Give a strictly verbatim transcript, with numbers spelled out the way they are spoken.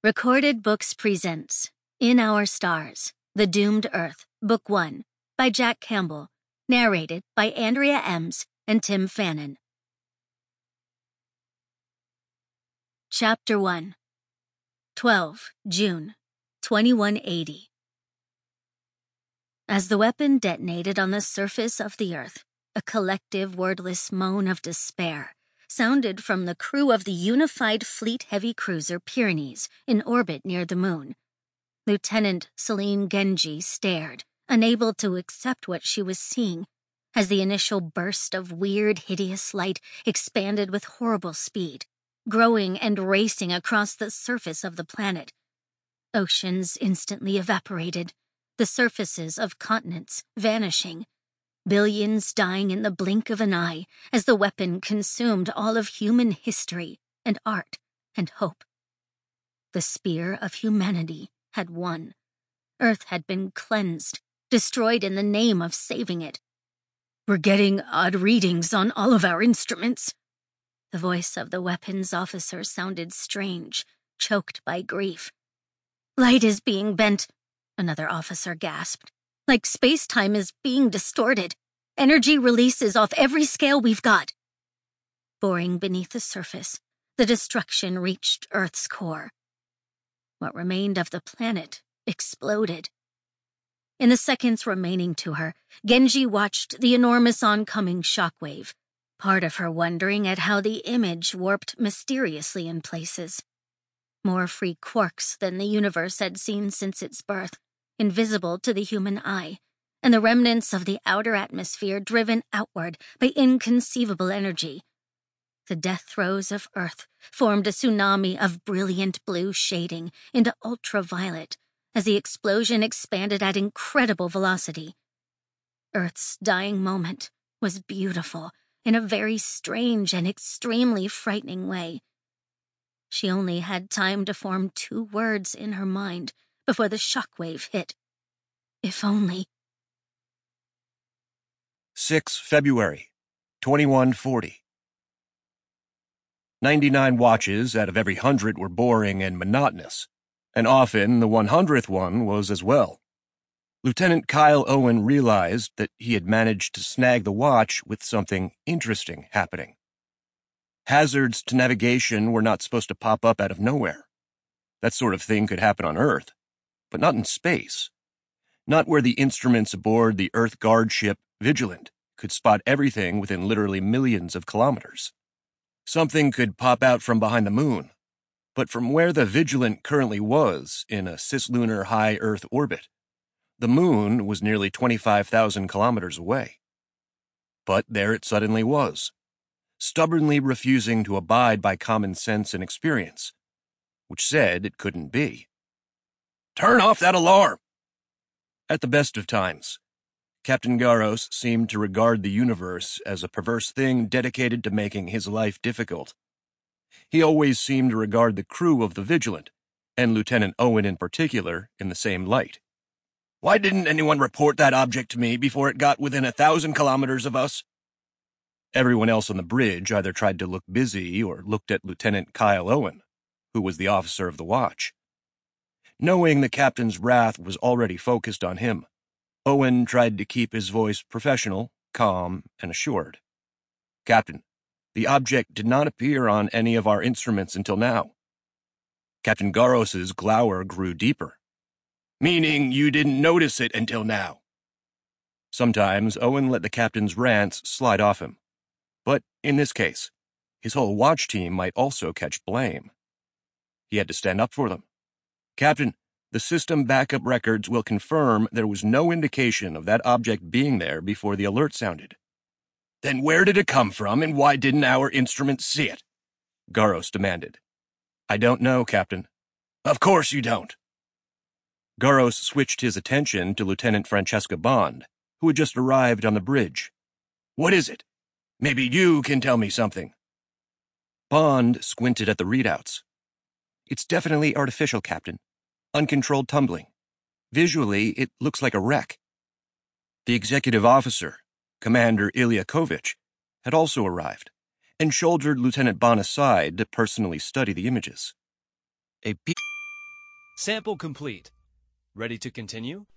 Recorded Books presents In Our Stars, The Doomed Earth, Book one, by Jack Campbell, narrated by Andrea Ems and Tim Fannin. Chapter one, twelve June, twenty-one eighty. As the weapon detonated on the surface of the Earth, a collective wordless moan of despair sounded from the crew of the unified fleet heavy cruiser Pyrenees in orbit near the moon. Lieutenant Celine Genji stared, unable to accept what she was seeing, as the initial burst of weird, hideous light expanded with horrible speed, growing and racing across the surface of the planet. Oceans instantly evaporated, the surfaces of continents vanishing, billions dying in the blink of an eye as the weapon consumed all of human history and art and hope. The spear of humanity had won. Earth had been cleansed, destroyed in the name of saving it. "We're getting odd readings on all of our instruments." The voice of the weapons officer sounded strange, choked by grief. "Light is being bent," another officer gasped. "Like space-time is being distorted. Energy releases off every scale we've got." Boring beneath the surface, the destruction reached Earth's core. What remained of the planet exploded. In the seconds remaining to her, Genji watched the enormous oncoming shockwave, part of her wondering at how the image warped mysteriously in places. More free quarks than the universe had seen since its birth, invisible to the human eye, and the remnants of the outer atmosphere driven outward by inconceivable energy. The death throes of Earth formed a tsunami of brilliant blue shading into ultraviolet as the explosion expanded at incredible velocity. Earth's dying moment was beautiful in a very strange and extremely frightening way. She only had time to form two words in her mind before the shockwave hit. If only. sixth February, twenty-one forty. Ninety-nine watches out of every hundred were boring and monotonous, and often the one hundredth one was as well. Lieutenant Kyle Owen realized that he had managed to snag the watch with something interesting happening. Hazards to navigation were not supposed to pop up out of nowhere. That sort of thing could happen on Earth, but not in space. Not where the instruments aboard the Earth Guard ship Vigilant could spot everything within literally millions of kilometers. Something could pop out from behind the moon, but from where the Vigilant currently was in a cislunar high Earth orbit, the moon was nearly twenty-five thousand kilometers away. But there it suddenly was, stubbornly refusing to abide by common sense and experience, which said it couldn't be. "Turn off that alarm!" At the best of times, Captain Garros seemed to regard the universe as a perverse thing dedicated to making his life difficult. He always seemed to regard the crew of the Vigilant, and Lieutenant Owen in particular, in the same light. "Why didn't anyone report that object to me before it got within a thousand kilometers of us?" Everyone else on the bridge either tried to look busy or looked at Lieutenant Kyle Owen, who was the officer of the watch. Knowing the captain's wrath was already focused on him, Owen tried to keep his voice professional, calm, and assured. "Captain, the object did not appear on any of our instruments until now." Captain Garros's glower grew deeper. "Meaning you didn't notice it until now?" Sometimes Owen let the captain's rants slide off him, but in this case, his whole watch team might also catch blame. He had to stand up for them. "Captain, the system backup records will confirm there was no indication of that object being there before the alert sounded." "Then where did it come from, and why didn't our instruments see it?" Garros demanded. "I don't know, Captain." "Of course you don't." Garros switched his attention to Lieutenant Francesca Bond, who had just arrived on the bridge. "What is it? Maybe you can tell me something." Bond squinted at the readouts. "It's definitely artificial, Captain. Uncontrolled tumbling. Visually, it looks like a wreck." The executive officer, Commander Ilyakovich, had also arrived, and shouldered Lieutenant Bond aside to personally study the images. A Sample complete. Ready to continue?